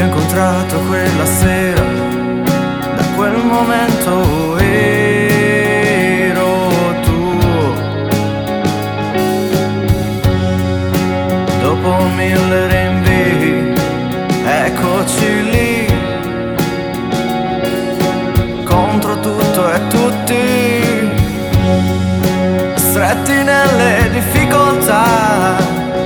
ho incontrato quella sera, da quel momento ero tuo. Dopo 1000 rinvii, eccoci lì, contro tutto e tutti, stretti nelle difficoltà,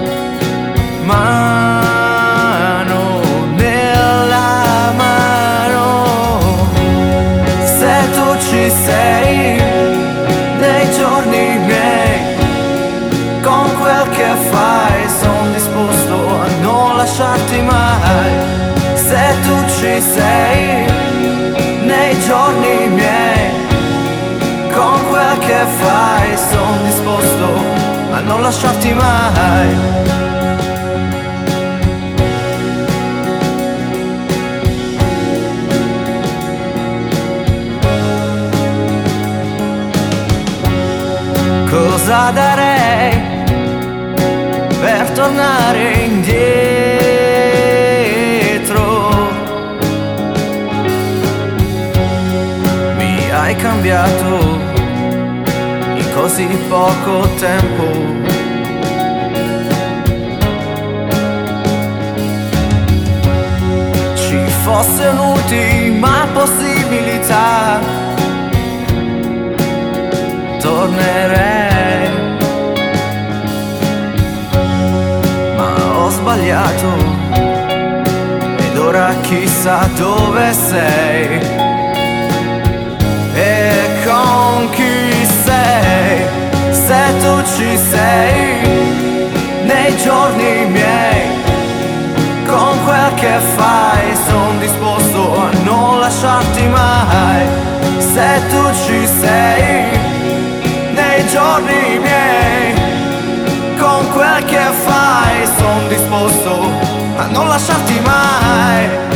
mano nella mano. Se tu ci sei nei giorni miei, con quel che fai son disposto a non lasciarti mai. Se tu ci sei nei giorni miei, con quel che fai son disposto a non lasciarti mai. Cosa darei per tornare indietro? Mi hai cambiato in così poco tempo. Ci fosse un'ultima possibilità, tornerei, ma ho sbagliato ed ora chissà dove sei e con chi sei. Se tu ci sei nei giorni miei, con quel che fai son disposto a non lasciarti mai. Se tu ci sei nei giorni miei, con quel che fai son disposto a non lasciarti mai.